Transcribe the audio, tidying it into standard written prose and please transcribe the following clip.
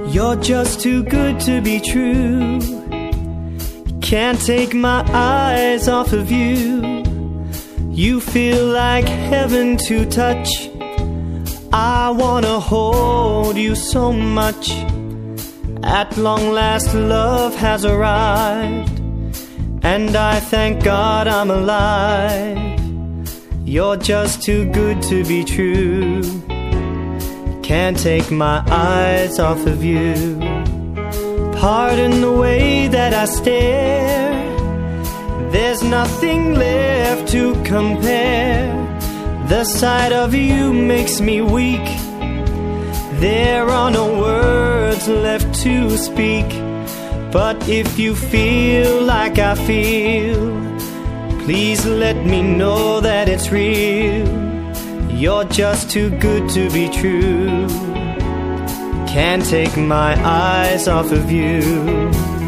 You're just too good to be true. Can't take my eyes off of you. You feel like heaven to touch. I wanna hold you so much. At long last love has arrived, and I thank God I'm alive. You're just too good to be true. Can't take my eyes off of you. Pardon the way that I stare. There's nothing left to compare. The sight of you makes me weak. There are no words left to speak. But if you feel like I feel, please let me know that it's real. You're just too good to be true. Can't take my eyes off of you.